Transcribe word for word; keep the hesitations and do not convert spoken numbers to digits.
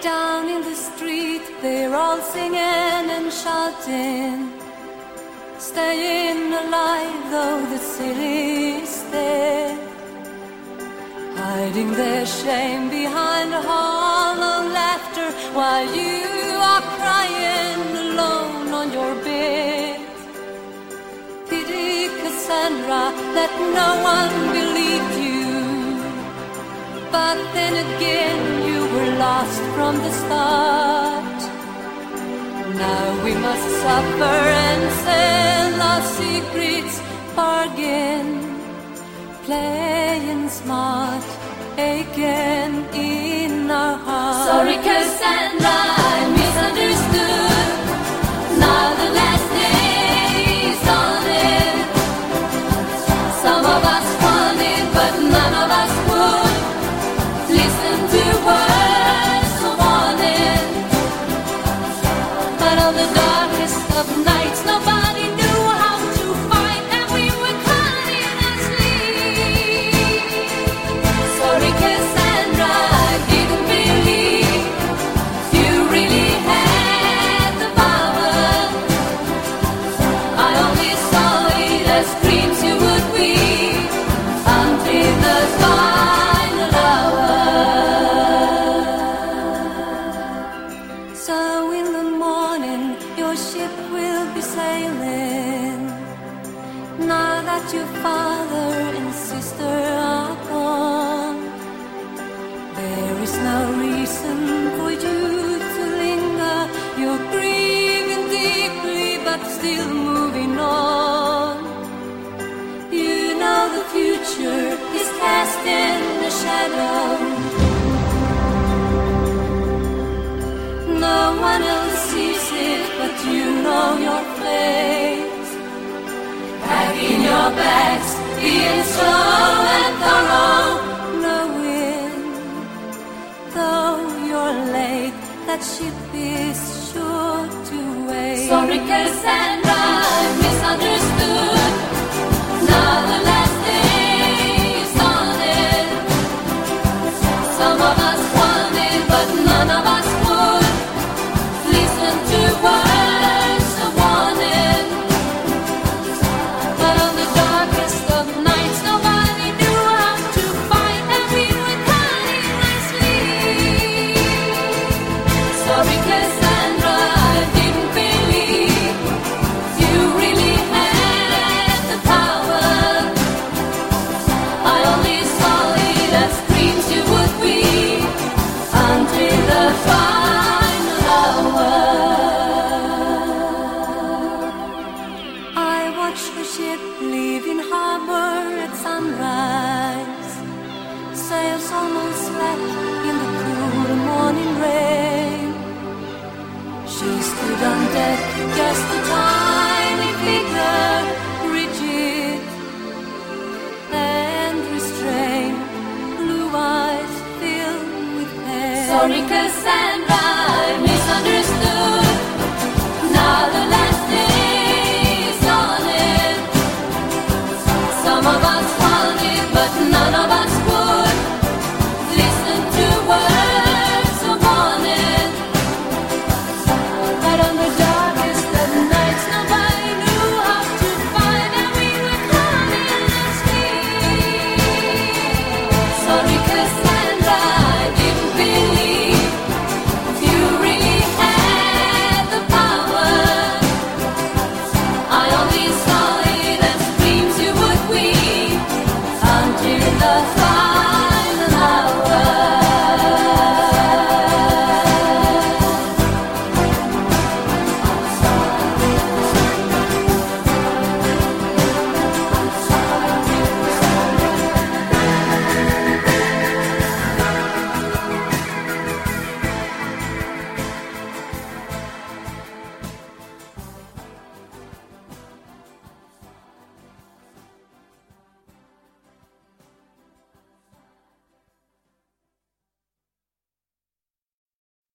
Down in the street, they're all singing and shouting, staying alive though the city's dead, hiding their shame behind a hollow laughter while you are crying alone on your bed. Pity Cassandra that no one believed you, but then again you were lost from the start. Now we must suffer and sell our secrets, bargain, playing smart again in our hearts. Sorry Cassandra, I misunderstood. Now the last day's on it. Some of us wanted, but none of us would listen to words of warning. But on the darkest of nights, nobody knew how to fight, and we were caught in our sleep. Sorry Cassandra, I didn't believe you really had the power. I only saw it as dreams you would weave until the final hour. So in the morning your ship will be sailing, now that your father and sister are gone. There is no reason for you to linger. You're grieving deeply but still moving on. You know the future is cast in the shadow. No one else sees it, but you know your place. Packing your bags, being slow and thorough, knowing, though you're late, that ship is sure to wait. Sorry Cassandra, I misunderstood. Now the last day is on it. Some of us wanted, but none of us would listen to words of warning. But on the darkest of nights, nobody knew how to fight, and we were caught in our sleep. Sorry Cassandra, I didn't believe you really had the power. I only saw it as dreams you would weave until the final hour. I watched the ship leaving harbor at sunrise, sails almost slack in the cool morning rain. She stood on deck just in time